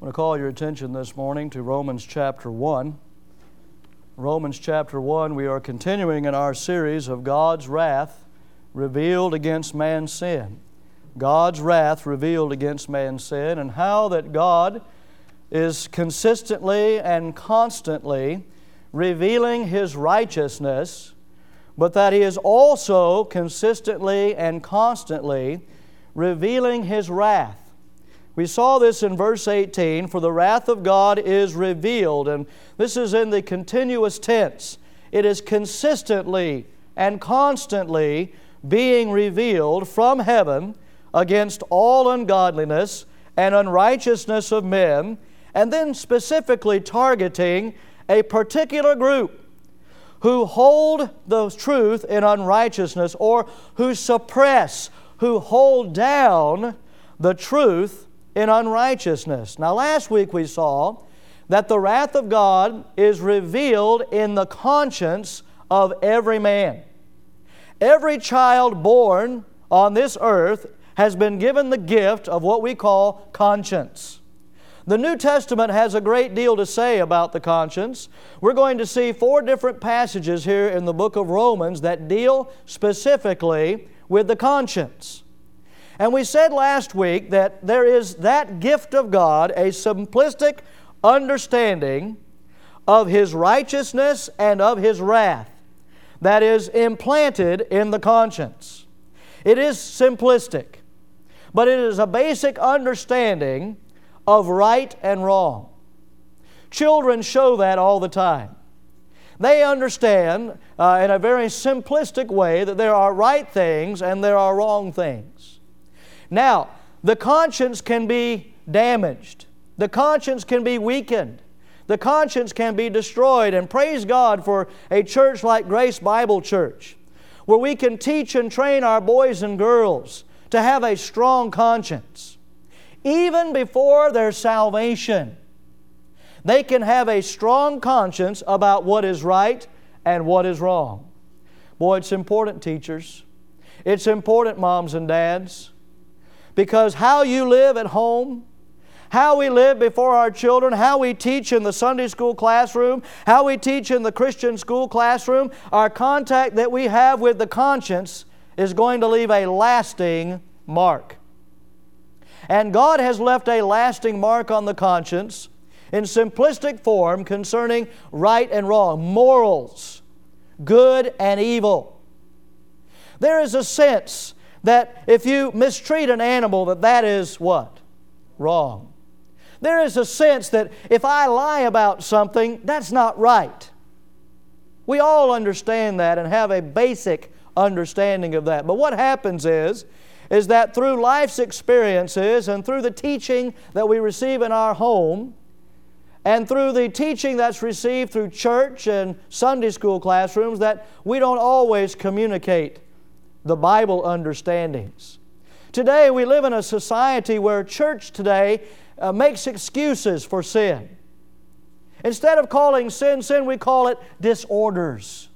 want to call your attention this morning to Romans chapter 1. Romans chapter 1, we are continuing in our series of God's wrath revealed against man's sin. God's wrath revealed against man's sin, and how that God is consistently and constantly revealing His righteousness, but that He is also consistently and constantly revealing His wrath. We saw this in verse 18, for the wrath of God is revealed, and this is in the continuous tense. It is consistently and constantly being revealed from heaven against all ungodliness and unrighteousness of men, and then specifically targeting a particular group who hold the truth in unrighteousness, or who suppress, who hold down the truth in unrighteousness. Now, last week we saw that the wrath of God is revealed in the conscience of every man. Every child born on this earth has been given the gift of what we call conscience. The New Testament has a great deal to say about the conscience. We're going to see 4 different passages here in the book of Romans that deal specifically with the conscience. And we said last week that there is that gift of God, a simplistic understanding of His righteousness and of His wrath, that is implanted in the conscience. It is simplistic, but it is a basic understanding of right and wrong. Children show that all the time. They understand in a very simplistic way that there are right things and there are wrong things. Now, the conscience can be damaged. The conscience can be weakened. The conscience can be destroyed. And praise God for a church like Grace Bible Church, where we can teach and train our boys and girls to have a strong conscience. Even before their salvation, they can have a strong conscience about what is right and what is wrong. Boy, it's important, teachers. It's important, moms and dads. Because how you live at home, how we live before our children, how we teach in the Sunday school classroom, how we teach in the Christian school classroom, our contact that we have with the conscience is going to leave a lasting mark. And God has left a lasting mark on the conscience in simplistic form concerning right and wrong, morals, good and evil. There is a sense that if you mistreat an animal, that is what? Wrong. There is a sense that if I lie about something, that's not right. We all understand that and have a basic understanding of that. But what happens is that through life's experiences and through the teaching that we receive in our home, and through the teaching that's received through church and Sunday school classrooms, that we don't always communicate the Bible understandings. Today we live in a society where church today makes excuses for sin. Instead of calling sin sin, we call it disorders.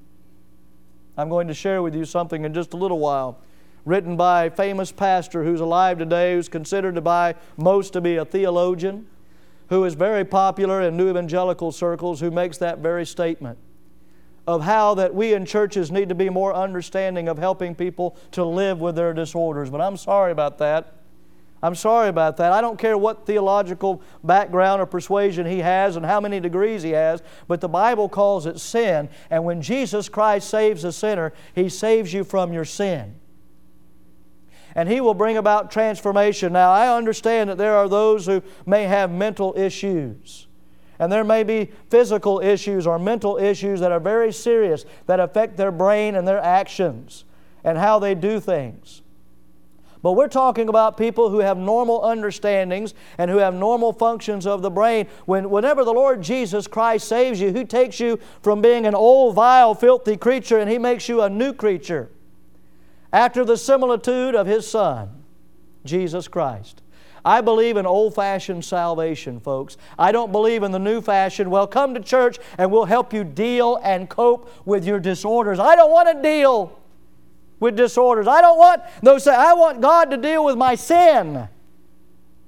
I'm going to share with you something in just a little while, written by a famous pastor who's alive today, who's considered by most to be a theologian, who is very popular in new evangelical circles, who makes that very statement of how that we in churches need to be more understanding of helping people to live with their disorders. But I'm sorry about that. I'm sorry about that. I don't care what theological background or persuasion he has and how many degrees he has, but the Bible calls it sin. And when Jesus Christ saves a sinner, He saves you from your sin. And He will bring about transformation. Now, I understand that there are those who may have mental issues. And there may be physical issues or mental issues that are very serious, that affect their brain and their actions and how they do things. But we're talking about people who have normal understandings and who have normal functions of the brain. Whenever the Lord Jesus Christ saves you, He takes you from being an old, vile, filthy creature, and He makes you a new creature after the similitude of His Son, Jesus Christ. I believe in old-fashioned salvation, folks. I don't believe in the new fashion. Well, come to church and we'll help you deal and cope with your disorders. I don't want to deal with disorders. I don't want those. I want God to deal with my sin.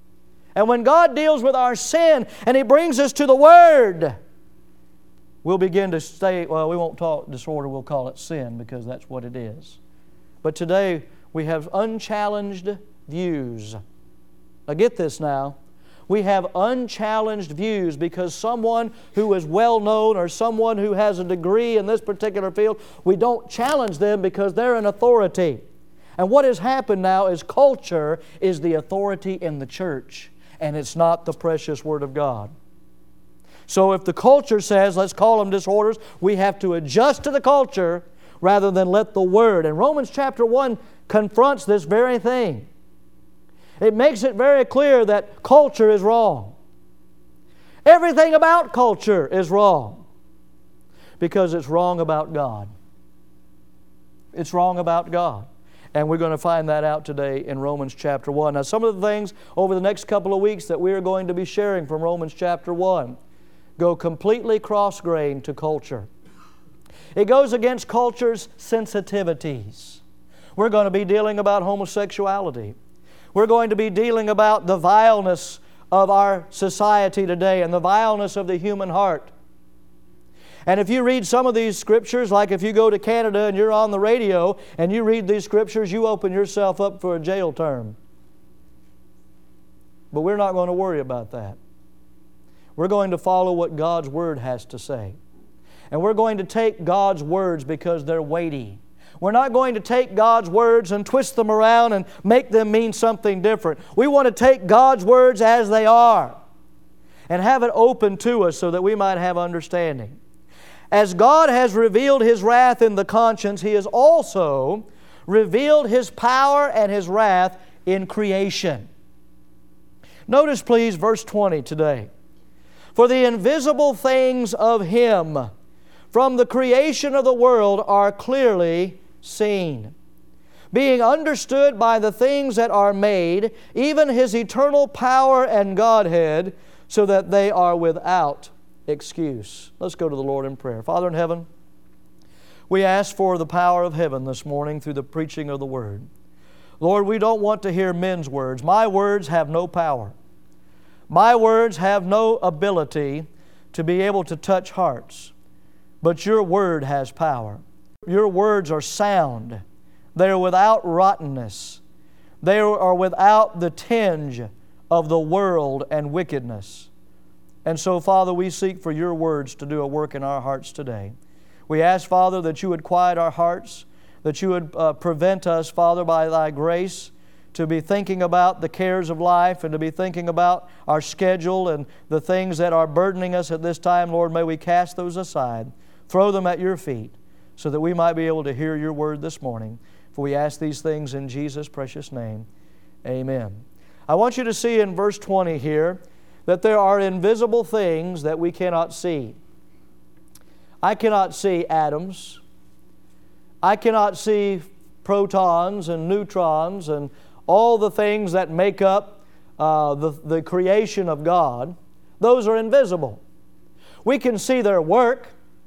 And when God deals with our sin and He brings us to the Word, we'll begin to say, well, we won't talk disorder, we'll call it sin because that's what it is. But today we have unchallenged views. Now get this now. We have unchallenged views because someone who is well known or someone who has a degree in this particular field, we don't challenge them because they're an authority. And what has happened now is culture is the authority in the church, and it's not the precious Word of God. So if the culture says, let's call them disorders, we have to adjust to the culture rather than let the Word. And Romans chapter 1 confronts this very thing. It makes it very clear that culture is wrong. Everything about culture is wrong because it's wrong about God. It's wrong about God. And we're going to find that out today in Romans chapter 1. Now, some of the things over the next couple of weeks that we are going to be sharing from Romans chapter 1 go completely cross-grained to culture. It goes against culture's sensitivities. We're going to be dealing about homosexuality. We're going to be dealing about the vileness of our society today and the vileness of the human heart. And if you read some of these Scriptures, like if you go to Canada and you're on the radio and you read these Scriptures, you open yourself up for a jail term. But we're not going to worry about that. We're going to follow what God's Word has to say. And we're going to take God's words because they're weighty. We're not going to take God's words and twist them around and make them mean something different. We want to take God's words as they are and have it open to us so that we might have understanding. As God has revealed His wrath in the conscience, He has also revealed His power and His wrath in creation. Notice, please, verse 20 today. For the invisible things of Him from the creation of the world are clearly seen, being understood by the things that are made, even His eternal power and Godhead, so that they are without excuse. Let's go to the Lord in prayer. Father in heaven, we ask for the power of heaven this morning through the preaching of the Word. Lord, we don't want to hear men's words. My words have no power. My words have no ability to be able to touch hearts. But Your Word has power. Your words are sound. They are without rottenness. They are without the tinge of the world and wickedness. And so, Father, we seek for Your words to do a work in our hearts today. We ask, Father, that You would quiet our hearts, that You would prevent us, Father, by Thy grace, to be thinking about the cares of life and to be thinking about our schedule and the things that are burdening us at this time. Lord, may we cast those aside, throw them at Your feet, so that we might be able to hear Your word this morning. For we ask these things in Jesus' precious name. Amen. I want you to see in verse 20 here that there are invisible things that we cannot see. I cannot see atoms. I cannot see protons and neutrons and all the things that make up the creation of God. Those are invisible. We can see their work.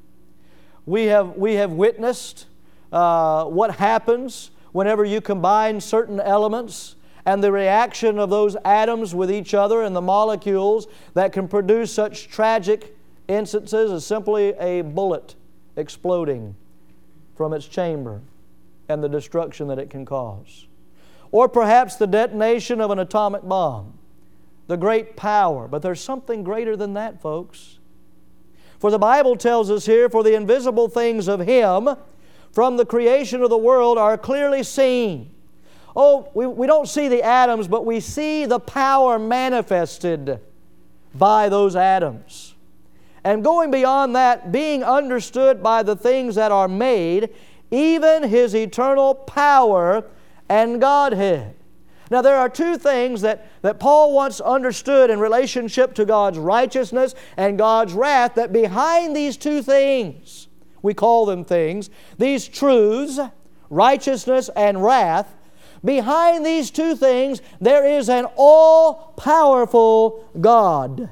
We have witnessed what happens whenever you combine certain elements and the reaction of those atoms with each other and the molecules that can produce such tragic instances as simply a bullet exploding from its chamber and the destruction that it can cause. Or perhaps the detonation of an atomic bomb, the great power. But there's something greater than that, folks. For the Bible tells us here, for the invisible things of Him from the creation of the world are clearly seen. Oh, we don't see the atoms, but we see the power manifested by those atoms. And going beyond that, being understood by the things that are made, even His eternal power and Godhead. Now, there are two things that Paul wants understood in relationship to God's righteousness and God's wrath, that behind these two things, we call them things, these truths, righteousness and wrath, behind these two things, there is an all-powerful God.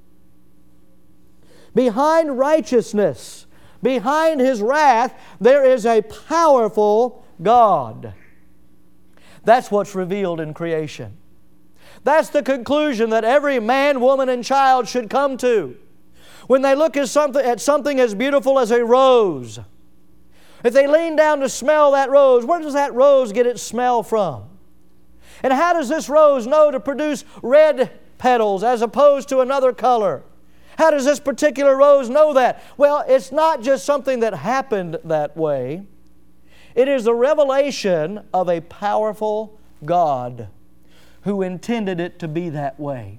Behind righteousness, behind His wrath, there is a powerful God. That's what's revealed in creation. That's the conclusion that every man, woman, and child should come to. When they look at something as beautiful as a rose, if they lean down to smell that rose, where does that rose get its smell from? And how does this rose know to produce red petals as opposed to another color? How does this particular rose know that? Well, it's not just something that happened that way. It is the revelation of a powerful God who intended it to be that way.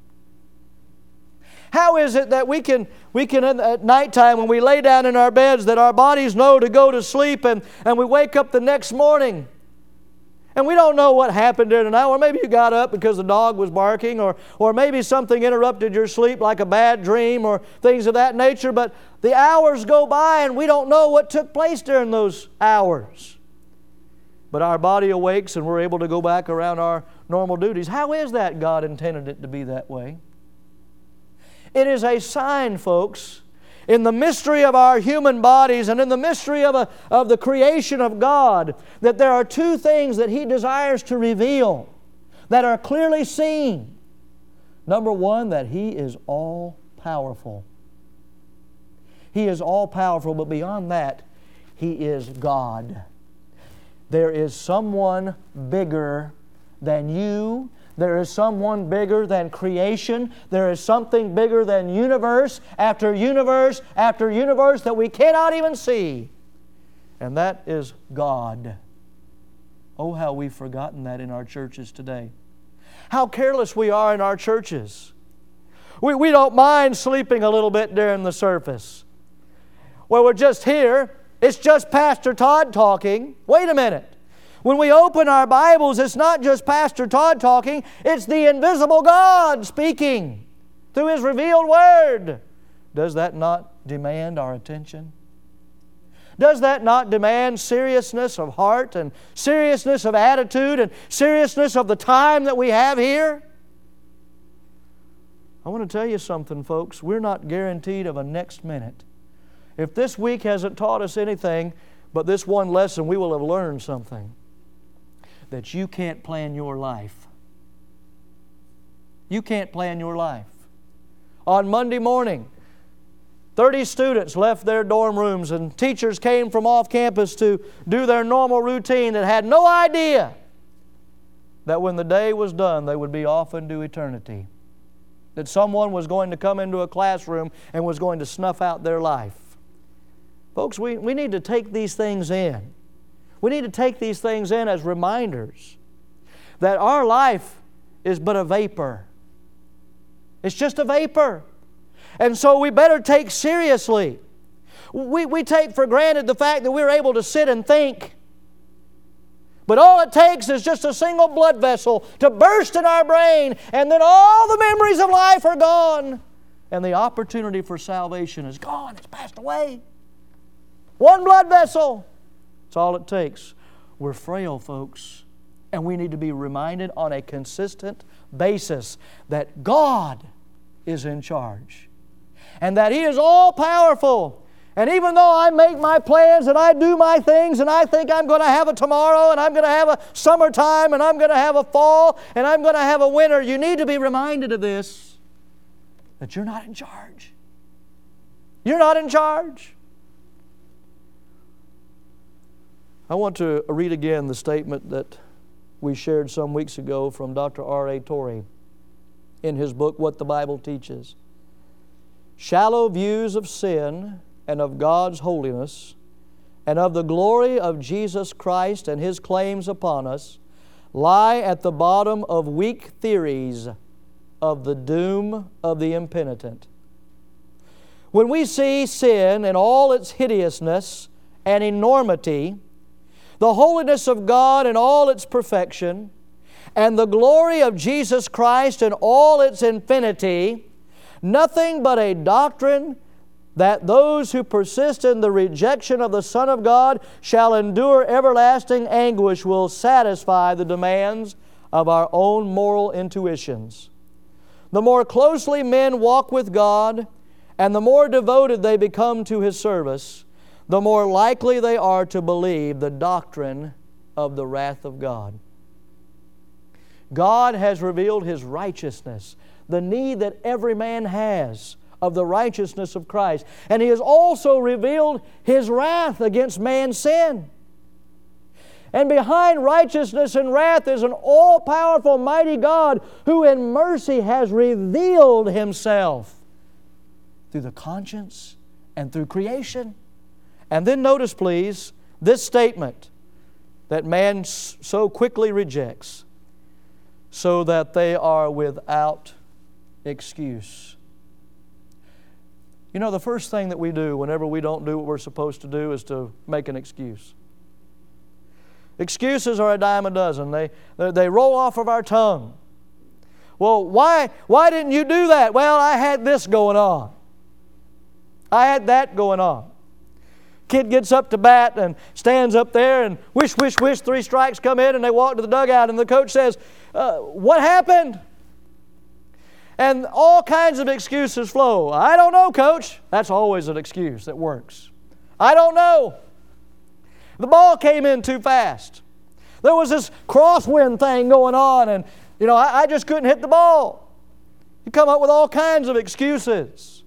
How is it that we can at nighttime when we lay down in our beds, that our bodies know to go to sleep and we wake up the next morning and we don't know what happened during the night? Or maybe you got up because the dog was barking, or maybe something interrupted your sleep like a bad dream or things of that nature, but the hours go by and we don't know what took place during those hours. But our body awakes and we're able to go back around our normal duties. How is that God intended it to be that way? It is a sign, folks, in the mystery of our human bodies and in the mystery of the creation of God, that there are two things that He desires to reveal that are clearly seen. Number one, that He is all-powerful. He is all-powerful, but beyond that, He is God. There is someone bigger than you. There is someone bigger than creation. There is something bigger than universe after universe after universe that we cannot even see. And that is God. Oh, how we've forgotten that in our churches today. How careless we are in our churches. We don't mind sleeping a little bit during the service. Well, we're just here. It's just Pastor Todd talking. Wait a minute. When we open our Bibles, it's not just Pastor Todd talking, it's the invisible God speaking through His revealed Word. Does that not demand our attention? Does that not demand seriousness of heart and seriousness of attitude and seriousness of the time that we have here? I want to tell you something, folks. We're not guaranteed of a next minute. If this week hasn't taught us anything but this one lesson, we will have learned something. That you can't plan your life. You can't plan your life. On Monday morning, 30 students left their dorm rooms and teachers came from off campus to do their normal routine that had no idea that when the day was done, they would be off into eternity. That someone was going to come into a classroom and was going to snuff out their life. Folks, we need to take these things in. We need to take these things in as reminders that our life is but a vapor. It's just a vapor. And so we better take seriously. We take for granted the fact that we're able to sit and think. But all it takes is just a single blood vessel to burst in our brain, and then all the memories of life are gone. And the opportunity for salvation is gone. It's passed away. One blood vessel. That's all it takes. We're frail, folks, and we need to be reminded on a consistent basis that God is in charge and that He is all-powerful. And even though I make my plans and I do my things and I think I'm going to have a tomorrow and I'm going to have a summertime and I'm going to have a fall and I'm going to have a winter, you need to be reminded of this, that you're not in charge. You're not in charge. I want to read again the statement that we shared some weeks ago from Dr. R.A. Torrey in his book, What the Bible Teaches. Shallow views of sin and of God's holiness and of the glory of Jesus Christ and His claims upon us lie at the bottom of weak theories of the doom of the impenitent. When we see sin in all its hideousness and enormity, the holiness of God in all its perfection, and the glory of Jesus Christ in all its infinity, nothing but a doctrine that those who persist in the rejection of the Son of God shall endure everlasting anguish will satisfy the demands of our own moral intuitions. The more closely men walk with God, and the more devoted they become to His service, the more likely they are to believe the doctrine of the wrath of God. God has revealed His righteousness, the need that every man has of the righteousness of Christ. And He has also revealed His wrath against man's sin. And behind righteousness and wrath is an all-powerful, mighty God who in mercy has revealed Himself through the conscience and through creation. And then notice, please, this statement that man so quickly rejects, so that they are without excuse. You know, the first thing that we do whenever we don't do what we're supposed to do is to make an excuse. Excuses are a dime a dozen. They roll off of our tongue. Well, why didn't you do that? Well, I had this going on. I had that going on. Kid gets up to bat and stands up there and wish, 3 strikes come in, and they walk to the dugout and the coach says, what happened? And all kinds of excuses flow. I don't know, coach. That's always an excuse that works. I don't know. The ball came in too fast. There was this crosswind thing going on, and I just couldn't hit the ball. You come up with all kinds of excuses.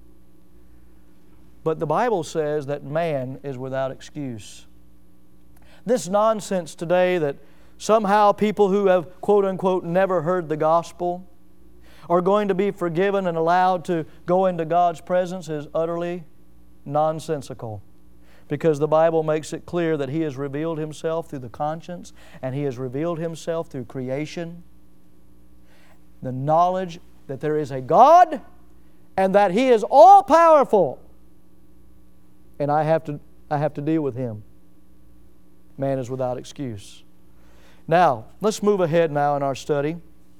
But the Bible says that man is without excuse. This nonsense today that somehow people who have, quote unquote, never heard the gospel are going to be forgiven and allowed to go into God's presence is utterly nonsensical. Because the Bible makes it clear that He has revealed Himself through the conscience, and He has revealed Himself through creation. The knowledge that there is a God and that He is all-powerful. And I have to deal with Him. Man is without excuse. Now, let's move ahead now in our study,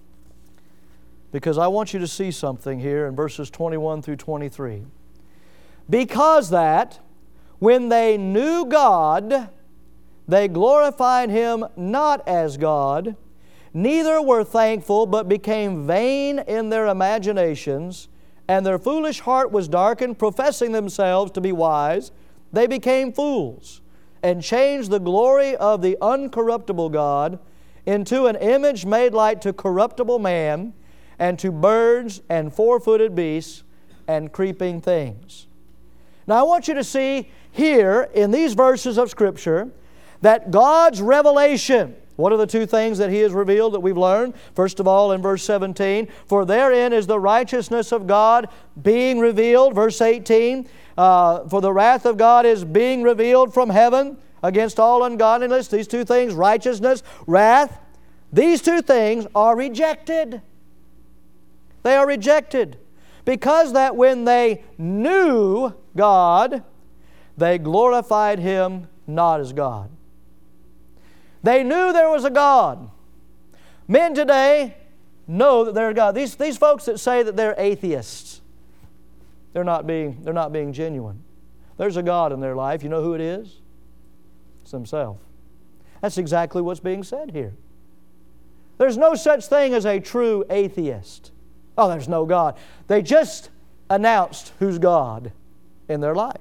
because I want you to see something here in verses 21 through 23. Because that when they knew God, they glorified Him not as God, neither were thankful, but became vain in their imaginations, and their foolish heart was darkened, professing themselves to be wise. They became fools, and changed the glory of the uncorruptible God into an image made like to corruptible man, and to birds and four-footed beasts and creeping things. Now I want you to see here in these verses of Scripture that God's revelation, what are the two things that He has revealed that we've learned? First of all, in verse 17, for therein is the righteousness of God being revealed. Verse 18, for the wrath of God is being revealed from heaven against all ungodliness. These two things, righteousness, wrath, these two things are rejected. They are rejected. Because that when they knew God, they glorified Him not as God. They knew there was a God. Men today know that there's a God. These folks that say that they're atheists, they're not being genuine. There's a God in their life. You know who it is? It's themselves. That's exactly what's being said here. There's no such thing as a true atheist. Oh, there's no God. They just announced who's God in their life.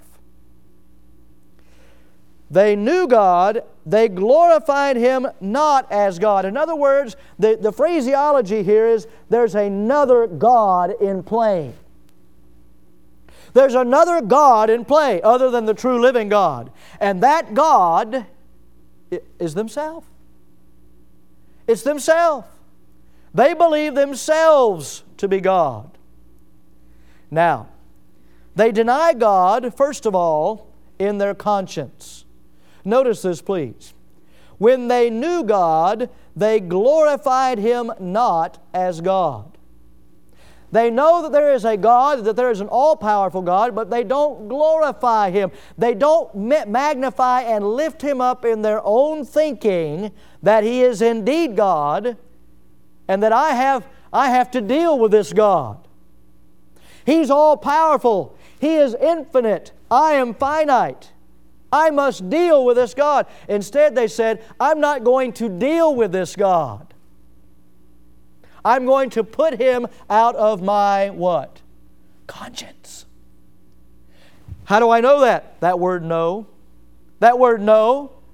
They knew God, they glorified Him not as God. In other words, the phraseology here is there's another God in play. There's another God in play other than the true living God. And that God is themselves. It's themselves. They believe themselves to be God. Now, they deny God, first of all, in their conscience. Notice this, please. When they knew God, they glorified Him not as God. They know that there is a God, that there is an all-powerful God, but they don't glorify Him. They don't magnify and lift Him up in their own thinking that He is indeed God, and that I have to deal with this God. He's all-powerful. He is infinite. I am finite. I must deal with this God. Instead, they said, I'm not going to deal with this God. I'm going to put Him out of my what? Conscience. How do I know that? That word know. That word know.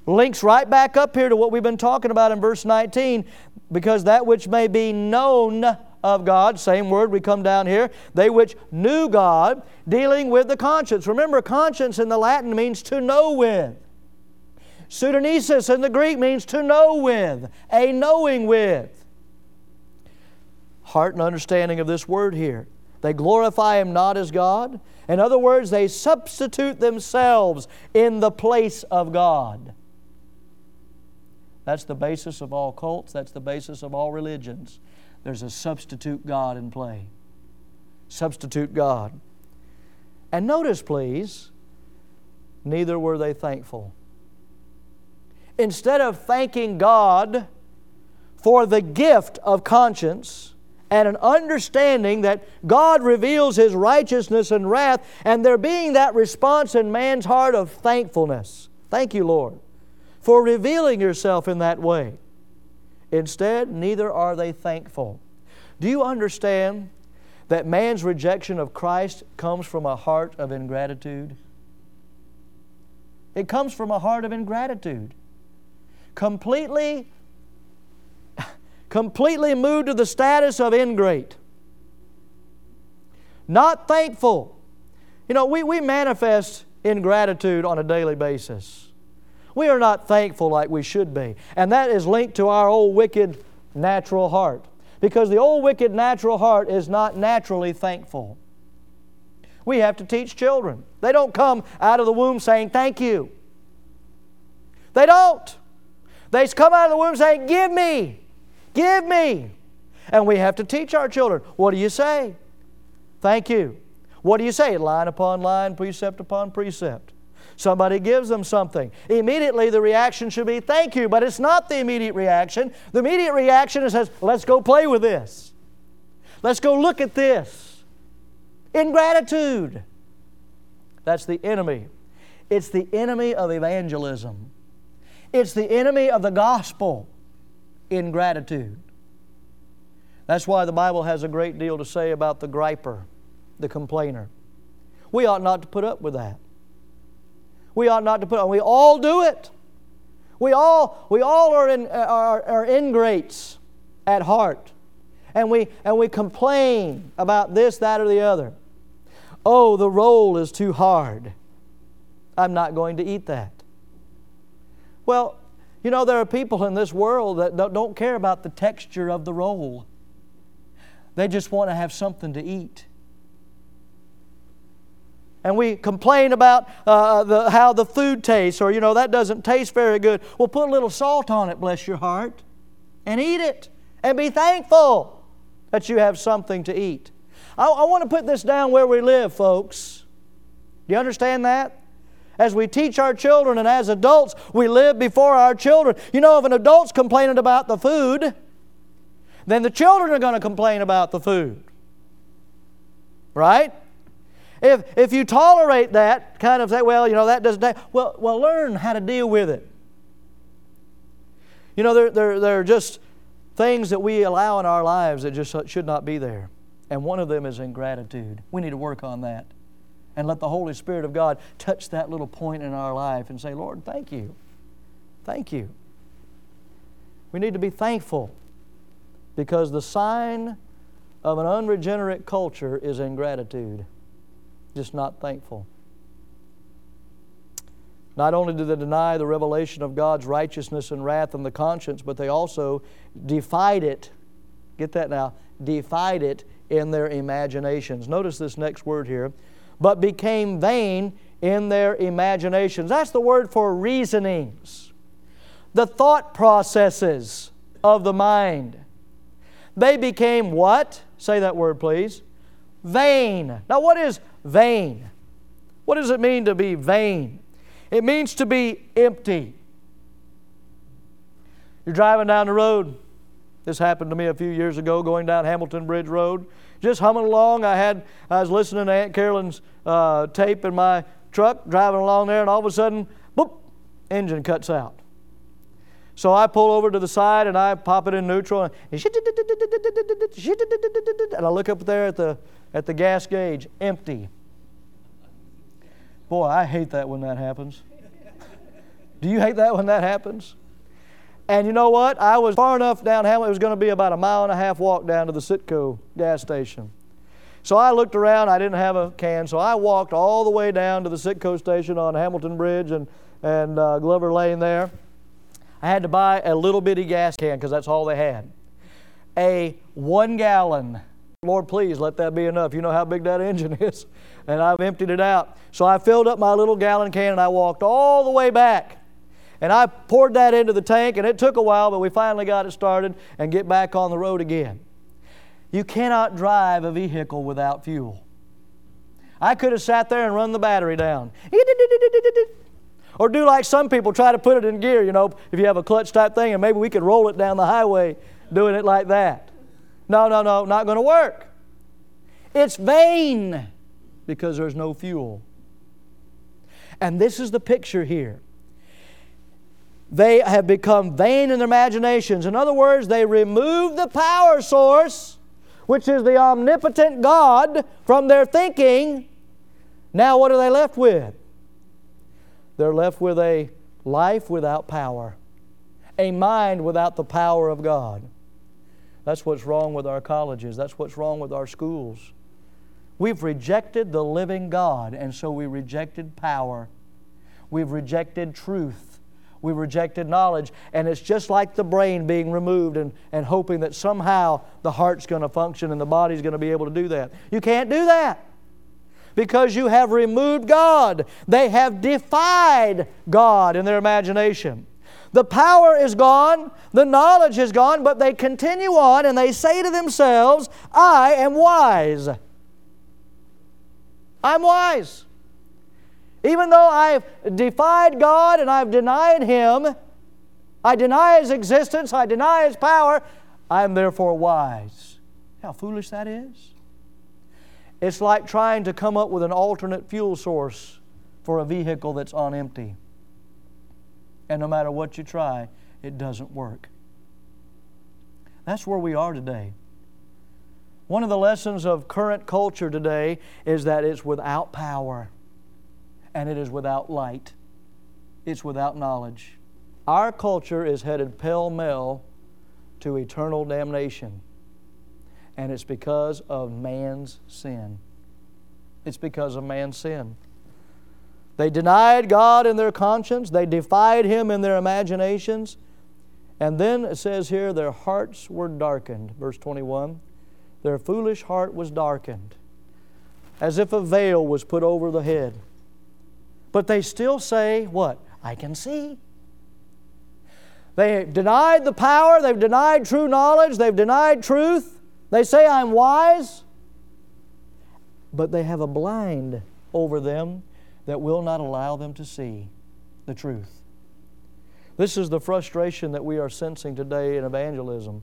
links right back up here to what we've been talking about in verse 19, because that which may be known of God, same word, we come down here, they which knew God, dealing with the conscience. Remember, conscience in the Latin means to know with. Pseudonesis in the Greek means to know with, a knowing with. Heart and understanding of this word here. They glorify Him not as God. In other words, they substitute themselves in the place of God. That's the basis of all cults. That's the basis of all religions. There's a substitute God in play. Substitute God. And notice, please, neither were they thankful. Instead of thanking God for the gift of conscience and an understanding that God reveals His righteousness and wrath, and there being that response in man's heart of thankfulness. Thank you, Lord, for revealing Yourself in that way. Instead, neither are they thankful. Do you understand that man's rejection of Christ comes from a heart of ingratitude? It comes from a heart of ingratitude. Completely moved to the status of ingrate. Not thankful. You know, we manifest ingratitude on a daily basis. We are not thankful like we should be. And that is linked to our old wicked natural heart. Because the old wicked natural heart is not naturally thankful. We have to teach children. They don't come out of the womb saying, thank you. They don't. They come out of the womb saying, give me. Give me. And we have to teach our children. What do you say? Thank you. What do you say? Line upon line, precept upon precept. Somebody gives them something. Immediately the reaction should be, thank you, but it's not the immediate reaction. The immediate reaction is, let's go play with this. Let's go look at this. Ingratitude. That's the enemy. It's the enemy of evangelism. It's the enemy of the gospel. Ingratitude. That's why the Bible has a great deal to say about the griper, the complainer. We ought not to put up with that. We ought not to put up. We all do it. We all are ingrates at heart, and we complain about this, that, or the other. Oh, the roll is too hard. I'm not going to eat that. Well, you know, there are people in this world that don't care about the texture of the roll. They just want to have something to eat. And we complain about how the food tastes, or, you know, that doesn't taste very good. Well, put a little salt on it, bless your heart, and eat it. And be thankful that you have something to eat. I want to put this down where we live, folks. Do you understand that? As we teach our children and as adults, we live before our children. You know, if an adult's complaining about the food, then the children are going to complain about the food. Right? If you tolerate that, kind of say, well, you know, that doesn't... Well, learn how to deal with it. You know, there are just things that we allow in our lives that just should not be there. And one of them is ingratitude. We need to work on that. And let the Holy Spirit of God touch that little point in our life and say, Lord, thank you. Thank you. We need to be thankful, because the sign of an unregenerate culture is ingratitude. Just not thankful. Not only do they deny the revelation of God's righteousness and wrath in the conscience, but they also defied it. Get that now? Defied it in their imaginations. Notice this next word here. But became vain in their imaginations. That's the word for reasonings. The thought processes of the mind. They became what? Say that word, please. Vain. Now, what is vain? What does it mean to be vain? It means to be empty. You're driving down the road. This happened to me a few years ago, going down Hamilton Bridge Road. Just humming along. I was listening to Aunt Carolyn's tape in my truck, driving along there, and all of a sudden, boop, engine cuts out. So I pull over to the side and I pop it in neutral, and I look up there at the gas gauge, empty. Boy, I hate that when that happens. Do you hate that when that happens? And you know what? I was far enough down Hamlet, it was going to be about a 1.5 mile walk down to the Citgo gas station. So I looked around, I didn't have a can, so I walked all the way down to the Citgo station on Hamilton Bridge and Glover Lane there. I had to buy a little bitty gas can because that's all they had. A 1 gallon. Lord, please let that be enough. You know how big that engine is. And I've emptied it out. So I filled up my little gallon can and I walked all the way back. And I poured that into the tank, and it took a while, but we finally got it started and get back on the road again. You cannot drive a vehicle without fuel. I could have sat there and run the battery down. Or do like some people, try to put it in gear, you know, if you have a clutch type thing, and maybe we could roll it down the highway doing it like that. No, not going to work. It's vain because there's no fuel. And this is the picture here. They have become vain in their imaginations. In other words, they remove the power source, which is the omnipotent God, from their thinking. Now what are they left with? They're left with a life without power, a mind without the power of God. That's what's wrong with our colleges. That's what's wrong with our schools. We've rejected the living God, and so we rejected power. We've rejected truth. We rejected knowledge, and it's just like the brain being removed and hoping that somehow the heart's going to function and the body's going to be able to do that. You can't do that because you have removed God. They have defied God in their imagination. The power is gone, the knowledge is gone, but they continue on and they say to themselves, I am wise. I'm wise. Even though I've defied God and I've denied Him, I deny His existence, I deny His power, I am therefore wise. How foolish that is. It's like trying to come up with an alternate fuel source for a vehicle that's on empty. And no matter what you try, it doesn't work. That's where we are today. One of the lessons of current culture today is that it's without power. And it is without light. It's without knowledge. Our culture is headed pell-mell to eternal damnation. And it's because of man's sin. It's because of man's sin. They denied God in their conscience. They defied Him in their imaginations. And then it says here, their hearts were darkened. Verse 21. Their foolish heart was darkened, as if a veil was put over the head. But they still say, what? I can see. They denied the power. They've denied true knowledge. They've denied truth. They say, I'm wise. But they have a blind over them that will not allow them to see the truth. This is the frustration that we are sensing today in evangelism.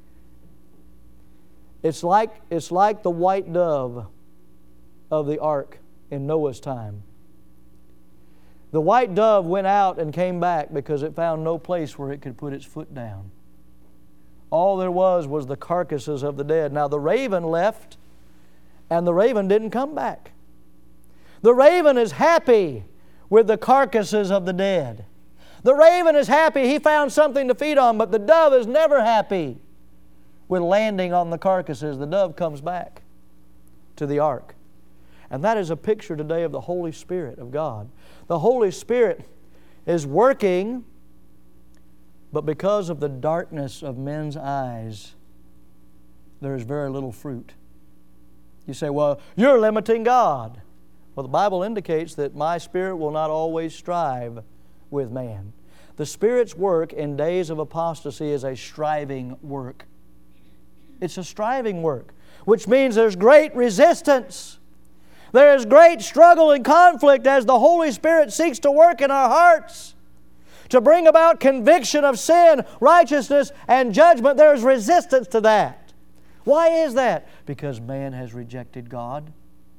It's like the white dove of the ark in Noah's time. The white dove went out and came back because it found no place where it could put its foot down. All there was the carcasses of the dead. Now the raven left, and the raven didn't come back. The raven is happy with the carcasses of the dead. The raven is happy he found something to feed on, but the dove is never happy with landing on the carcasses. The dove comes back to the ark. And that is a picture today of the Holy Spirit of God. The Holy Spirit is working, but because of the darkness of men's eyes, there is very little fruit. You say, well, you're limiting God. Well, the Bible indicates that my Spirit will not always strive with man. The Spirit's work in days of apostasy is a striving work. It's a striving work, which means there's great resistance. There is great struggle and conflict as the Holy Spirit seeks to work in our hearts to bring about conviction of sin, righteousness, and judgment. There is resistance to that. Why is that? Because man has rejected God.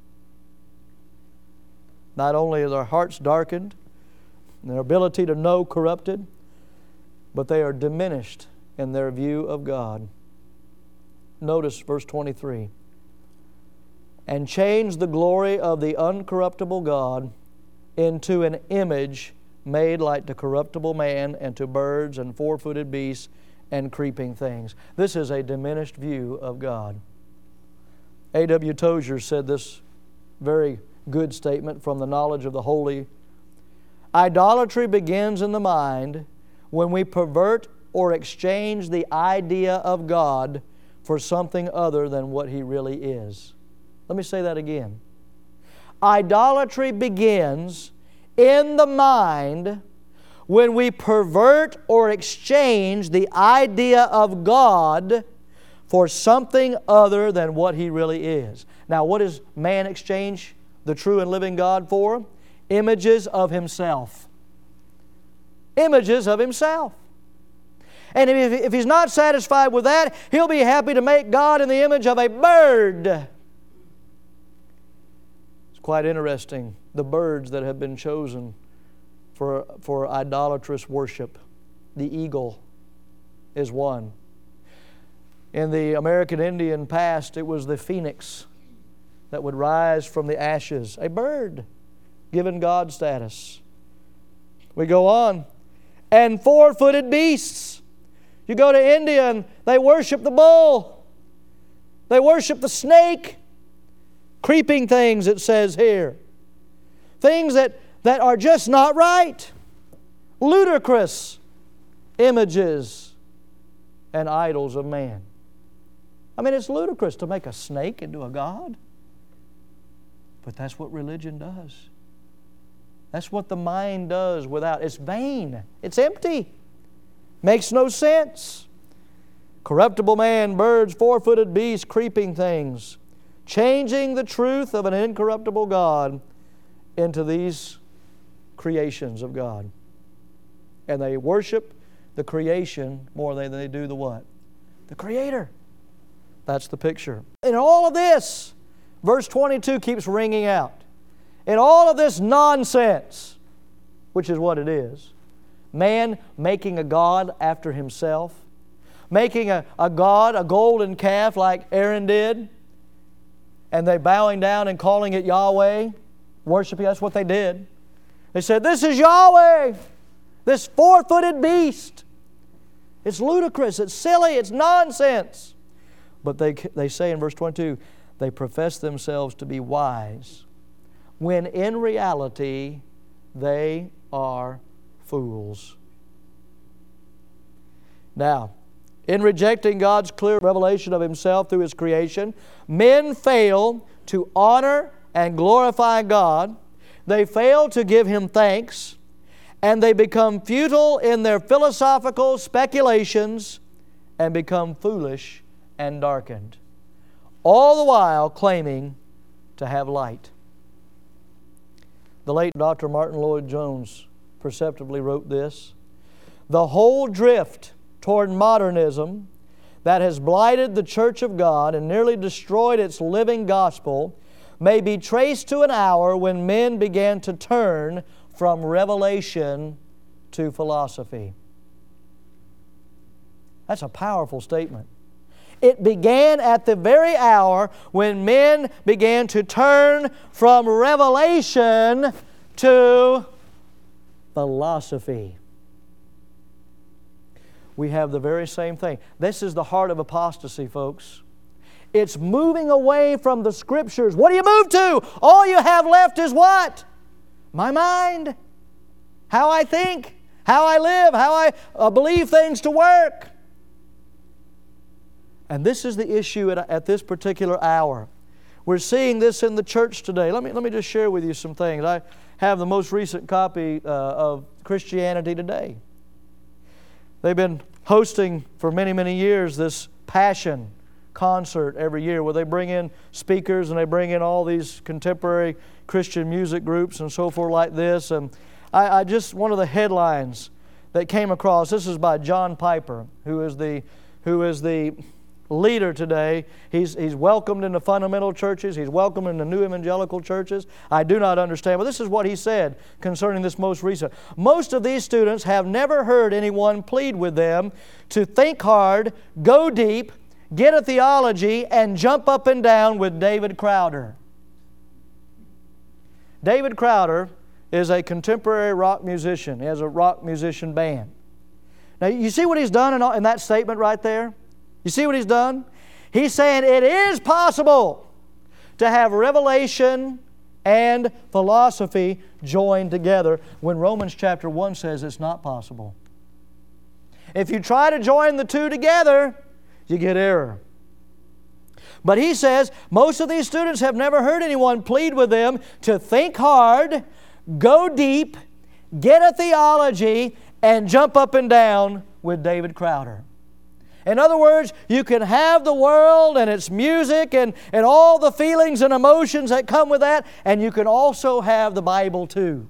Not only are their hearts darkened, their ability to know corrupted, but they are diminished in their view of God. Notice verse 23. And change the glory of the uncorruptible God into an image made like to corruptible man, and to birds and four-footed beasts and creeping things. This is a diminished view of God. A.W. Tozer said this very good statement from the knowledge of the holy. Idolatry begins in the mind when we pervert or exchange the idea of God for something other than what He really is. Let me say that again. Idolatry begins in the mind when we pervert or exchange the idea of God for something other than what He really is. Now, what does man exchange the true and living God for? Images of himself. Images of himself. And if he's not satisfied with that, he'll be happy to make God in the image of a bird. It's quite interesting, the birds that have been chosen for idolatrous worship. The eagle is one. In the American Indian past, it was the phoenix that would rise from the ashes. A bird given God status. We go on. And four-footed beasts. You go to India and they worship the bull. They worship the snake. Creeping things, it says here. Things that are just not right. Ludicrous images and idols of man. I mean, it's ludicrous to make a snake into a god. But that's what religion does. That's what the mind does without. It's vain. It's empty. Makes no sense. Corruptible man, birds, four-footed beasts, creeping things. Changing the truth of an incorruptible God into these creations of God. And they worship the creation more than they do the what? The Creator. That's the picture. In all of this, verse 22 keeps ringing out. In all of this nonsense, which is what it is, man making a god after himself, making a god, a golden calf like Aaron did, and they bowing down and calling it Yahweh, worshiping, that's what they did. They said, this is Yahweh, this four-footed beast. It's ludicrous, it's silly, it's nonsense. But they say in verse 22, they profess themselves to be wise, when in reality they are fools. Now, in rejecting God's clear revelation of Himself through His creation, men fail to honor and glorify God. They fail to give Him thanks, and they become futile in their philosophical speculations and become foolish and darkened, all the while claiming to have light. The late Dr. Martin Lloyd-Jones perceptively wrote this: the whole drift toward modernism that has blighted the Church of God and nearly destroyed its living gospel may be traced to an hour when men began to turn from revelation to philosophy. That's a powerful statement. It began at the very hour when men began to turn from revelation to philosophy. We have the very same thing. This is the heart of apostasy, folks. It's moving away from the Scriptures. What do you move to? All you have left is what? My mind. How I think. How I live. How I believe things to work. And this is the issue at this particular hour. We're seeing this in the church today. Let me just share with you some things. I have the most recent copy of Christianity Today. They've been hosting for many, many years this Passion concert every year where they bring in speakers and they bring in all these contemporary Christian music groups and so forth like this. And I just, one of the headlines that came across, this is by John Piper, who is the leader today. He's welcomed into fundamental churches. He's welcomed into new evangelical churches. I do not understand, but this is what he said concerning this most recent. Most of these students have never heard anyone plead with them to think hard, go deep, get a theology, and jump up and down with David Crowder. David Crowder is a contemporary rock musician. He has a rock musician band. Now, you see what he's done in that statement right there? You see what he's done? He's saying it is possible to have revelation and philosophy joined together when Romans chapter 1 says it's not possible. If you try to join the two together, you get error. But he says most of these students have never heard anyone plead with them to think hard, go deep, get a theology, and jump up and down with David Crowder. In other words, you can have the world and its music and all the feelings and emotions that come with that, and you can also have the Bible too.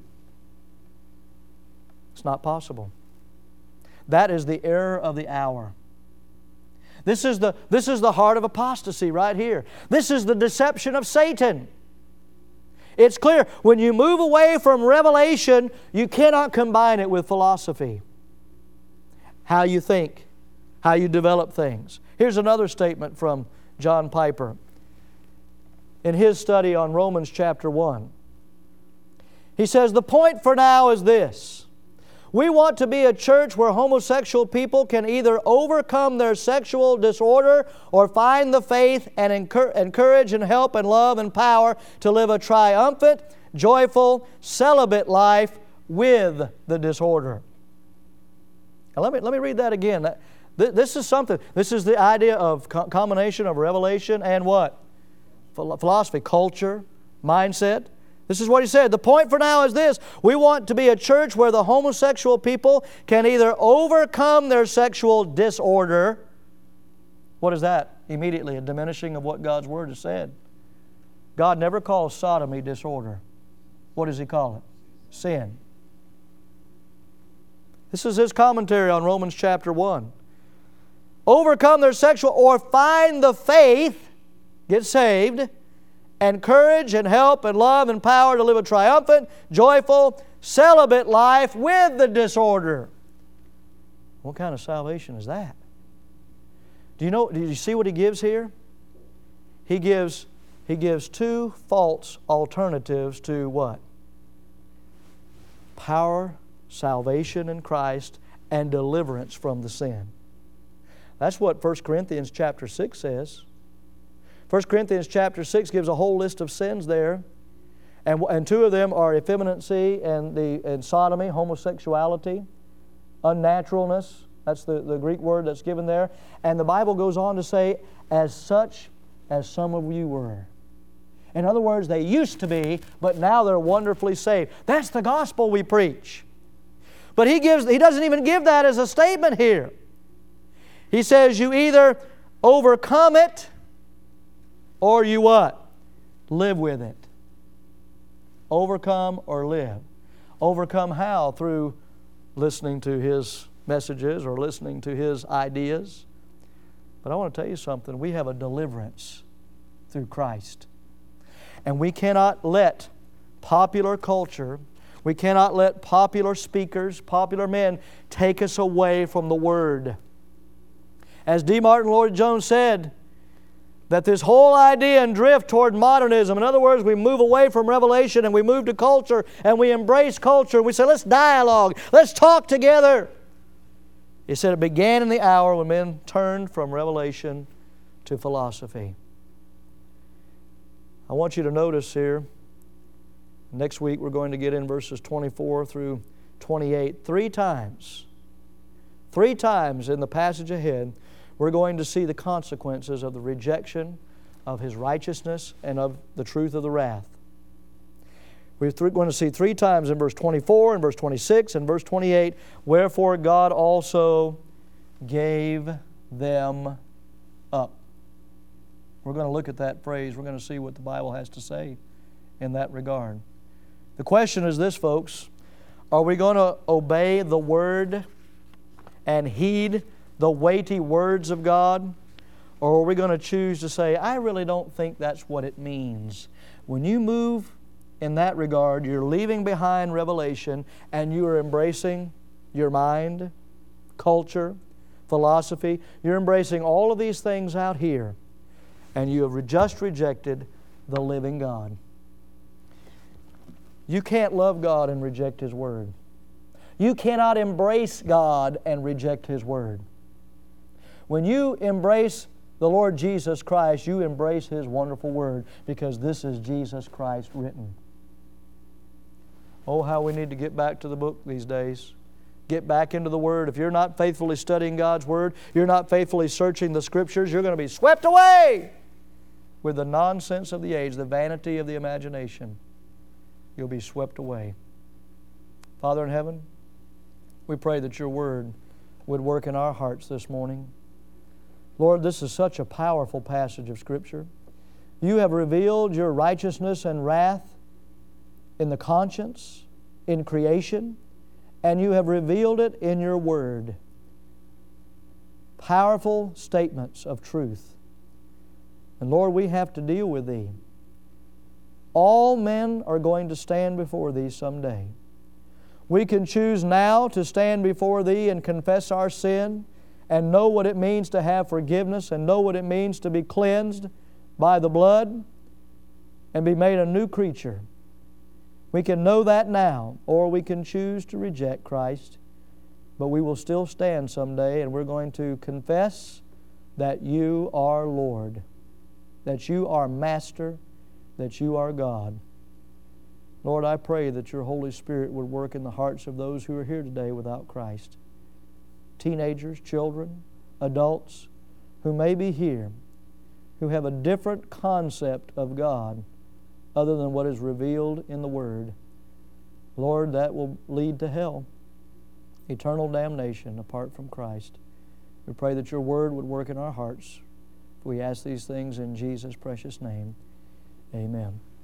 It's not possible. That is the error of the hour. This is the heart of apostasy right here. This is the deception of Satan. It's clear, when you move away from revelation, you cannot combine it with philosophy. How you think, how you develop things. Here's another statement from John Piper in his study on Romans chapter 1. He says, "The point for now is this. We want to be a church where homosexual people can either overcome their sexual disorder or find the faith and encourage and help and love and power to live a triumphant, joyful, celibate life with the disorder." Now let me read that again. This is something. This is the idea of combination of revelation and what? Philosophy, culture, mindset. This is what he said. "The point for now is this. We want to be a church where the homosexual people can either overcome their sexual disorder." What is that? Immediately a diminishing of what God's Word has said. God never calls sodomy disorder. What does He call it? Sin. This is his commentary on Romans chapter 1. Overcome their sexual, or find the faith, get saved, and courage and help and love and power to live a triumphant, joyful, celibate life with the disorder. What kind of salvation is that? Do you see what he gives here? He gives two false alternatives to what? Power, salvation in Christ, and deliverance from the sin. That's what 1 Corinthians chapter 6 says. 1 Corinthians chapter 6 gives a whole list of sins there. And two of them are effeminacy and sodomy, homosexuality, unnaturalness. That's the Greek word that's given there. And the Bible goes on to say, as such as some of you were. In other words, they used to be, but now they're wonderfully saved. That's the gospel we preach. But he doesn't even give that as a statement here. He says you either overcome it or you what? Live with it. Overcome or live. Overcome how? Through listening to his messages or listening to his ideas. But I want to tell you something. We have a deliverance through Christ. And we cannot let popular culture, we cannot let popular speakers, popular men take us away from the Word. As D. Martin Lloyd-Jones said, that this whole idea and drift toward modernism, in other words, we move away from revelation and we move to culture and we embrace culture and we say, let's dialogue, let's talk together. He said it began in the hour when men turned from revelation to philosophy. I want you to notice here, next week we're going to get in verses 24 through 28. Three times in the passage ahead, we're going to see the consequences of the rejection of His righteousness and of the truth of the wrath. We're going to see three times in verse 24, and verse 26, and verse 28, wherefore God also gave them up. We're going to look at that phrase. We're going to see what the Bible has to say in that regard. The question is this, folks. Are we going to obey the Word and heed the weighty words of God? Or are we going to choose to say, I really don't think that's what it means? When you move in that regard, you're leaving behind revelation and you are embracing your mind, culture, philosophy. You're embracing all of these things out here, and you have just rejected the living God. You can't love God and reject His Word. You cannot embrace God and reject His Word. When you embrace the Lord Jesus Christ, you embrace His wonderful Word, because this is Jesus Christ written. Oh, how we need to get back to the book these days. Get back into the Word. If you're not faithfully studying God's Word, you're not faithfully searching the Scriptures, you're going to be swept away with the nonsense of the age, the vanity of the imagination. You'll be swept away. Father in heaven, we pray that Your Word would work in our hearts this morning. Lord, this is such a powerful passage of Scripture. You have revealed Your righteousness and wrath in the conscience, in creation, and You have revealed it in Your Word. Powerful statements of truth. And Lord, we have to deal with Thee. All men are going to stand before Thee someday. We can choose now to stand before Thee and confess our sin and know what it means to have forgiveness and know what it means to be cleansed by the blood and be made a new creature. We can know that now, or we can choose to reject Christ, but we will still stand someday, and we're going to confess that You are Lord, that You are Master, that You are God. Lord, I pray that Your Holy Spirit would work in the hearts of those who are here today without Christ. Teenagers, children, adults who may be here, who have a different concept of God other than what is revealed in the Word. Lord, that will lead to hell, eternal damnation apart from Christ. We pray that Your Word would work in our hearts. We ask these things in Jesus' precious name. Amen.